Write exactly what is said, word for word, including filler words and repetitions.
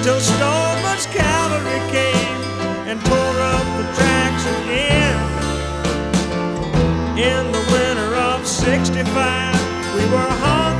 till Stoneman's cavalry came and tore up the tracks again. In the winter of sixty-five, we were home.